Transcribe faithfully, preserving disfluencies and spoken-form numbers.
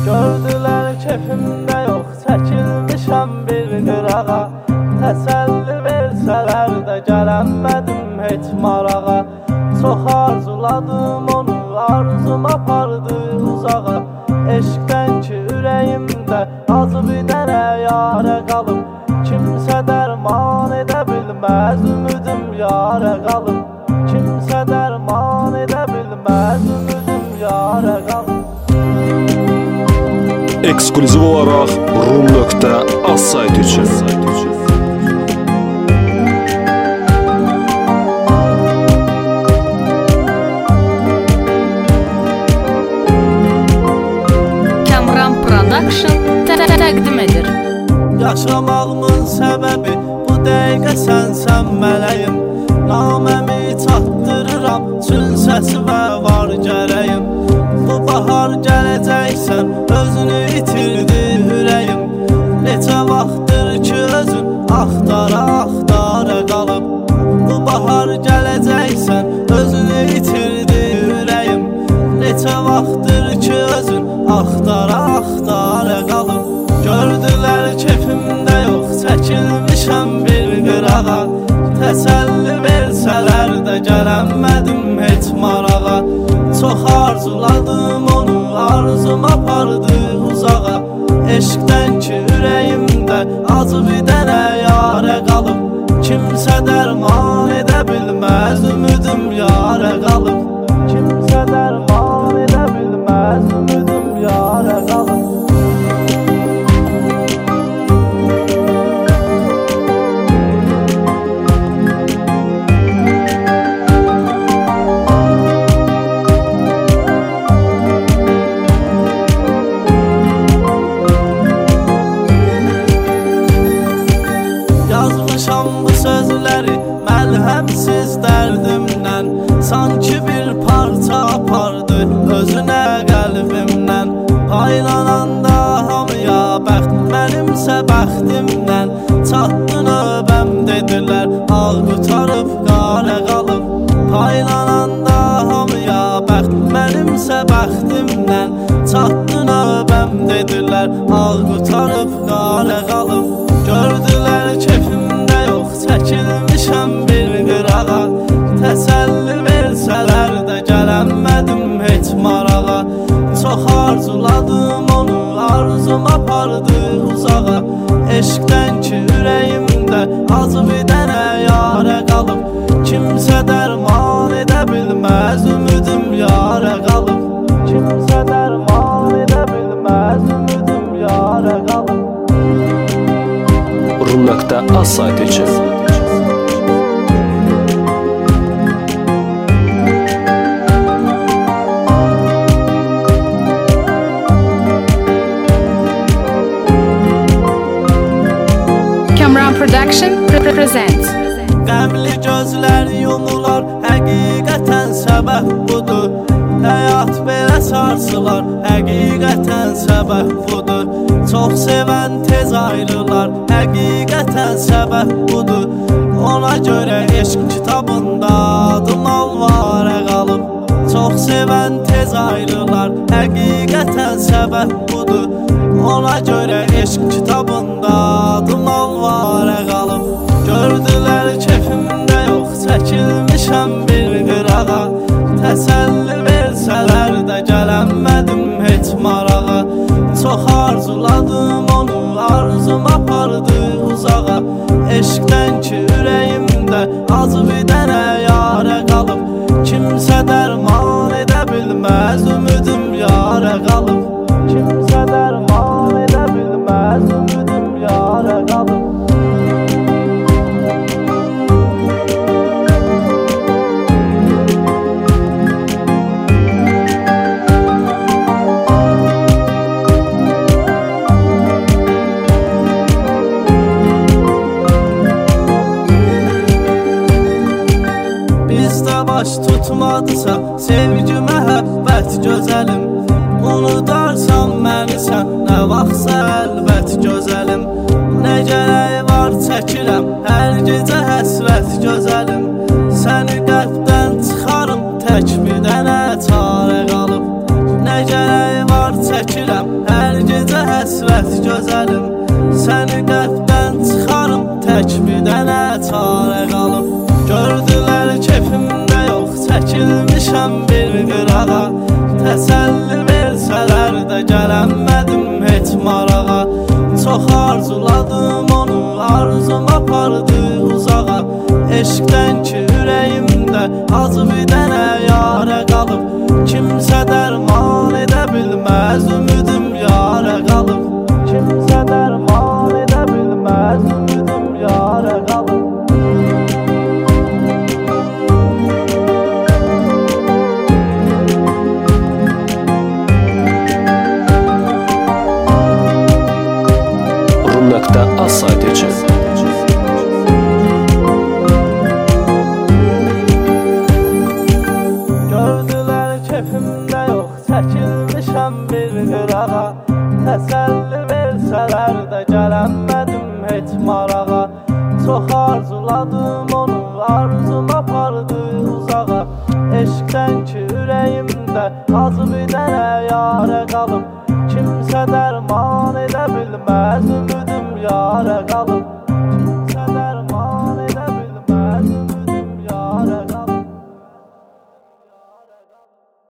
Gördülər kefimdə yox, çəkilmişəm bir qırağa. Təsəlli versələr də gələnmədim heç marağa. Çox arzuladım onu, arzum apardı uzağa. Eşqdən ki ürəyimdə azı bir dənə yarə qalıb. Kimsə dərman edə bilməz, ümidim yarə qalıb. Kimsə dərman edə bilməz, ümidim yarə qalıb. Ekskluziv olaraq rum nöqtə az sayt üçün. Kamran Production təqdim edir. Yaşamağımın səbəbi bu dəqiqə sənsən mələyim. Naməmi çatdırıram, çün səsi və var gərəyim. Bu bahar gələcəksən, özünü itirdi ürəyim. Neçə vaxtdır ki özün axtara axtara qalıb. Bu bahar gələcəksən, özünü itirdi ürəyim. Neçə vaxtdır ki özün axtara axtara qalıb. Gördülər kefimdə yox, çəkilmişəm bir qırağa. Təsəlli versələr də gələnmədim heç marağa. Çox arzuladım onu, arzum apardı uzağa. Eşqdən ki ürəyimdə acı bir dənə yarə qalıb. Kimsə dərman edə bilməz, ümidim yarə qalıb. Kimsə dərman edə bilməz, ümidim yarə qalıb. Yazmışam bu sözləri məlhəmsiz dərdimdən. Sanki bir parça apardı özünə qəlbimdən. Paylananda hamıya bəxt, mənimsə bəxtimdən. Çatdı növbəm dedilər, ağ qutarıb qara qalıb. Paylananda hamıya bəxt, mənimsə bəxtimdən. Çatdı növbəm dedilər, ağ qutarıb qara qalıb. Gördülər kefimdə yox, çəkilmişəm bir qırağa. Təsəlli versələr də gələnmədim heç marağa. Çox arzuladım onu, arzum apardı uzağa. Eşqdən ki ürəyimdə acı bir dənə yarə qalıb. Kimsə dərman edə bilməz, ümidim yarə qalıb. Kimsə dərman edə bilməz, ümidim yarə qalıb. rum nöqtə az sayt üçün. Kamran Production presents. Qəmli gözlər yumular, həqiqətən səbəb budur. Həyat belə sarsılar, həqiqətən səbəb budur. Çox sevən tez ayrılar, həqiqətən səbəb budur. Ona görə eşq kitabında adım alvarə qalıb. Çox sevən tez ayrılar, həqiqətən səbəb budur. Ona görə eşq kitabında adım alvarə qalıb. Gördülər kefimdə yox, çəkilmişəm bir qırağa. Təsəlli versələr də gələnmədim heç marağa. Çox arzuladım onu, arzum apardı uzağa. Eşqdən ki ürəyimdə acı bir dənə yarə qalıb. Kimsə dərman edə bilməz, ümidim yarə qalıb. Kimsə dərman edə bilməz, ümidim yarə qalıb. Bizdə baş tutmadısa sevgi, məhəbbət gözəlim. Unudarsan məni sən, nə vaxtsa əlbət gözəlim. Nə gərək var çəkirəm, hər gecə həsrət gözəlim. Səni qəlbdən çıxarım, tək bir dənə çarə qalıb. Nə gərək var çəkirəm, hər gözəlim. Səni qəlbdən çıxarım, tək bir dənə çarə qalıb. Gördülər kefimdə yox, çəkilmişəm bir qırağa. Təsəlli versələr də gələnmədim heç marağa. Çox arzuladım onu, arzum apardı uzağa. Eşqdən ki ürəyimdə acı bir dənə yarə qalıb. Kimsə dərman edə bilməz, ümidim yarə qalıb. Kimsə dərman edə bilməz, ümidim yarə qalıb. rum.az saytı Gördülər kefimdə yox, çəkilmişəm bir qırağa. Təsəlli versələr də gələnmədim heç marağa. Çox arzuladım onu, arzum apardı uzağa. Eşqdən ki ürəyimdə acı bir dənə yarə qalıb. Kimsə dərman edə bilməz, ümidim yarə qalıb.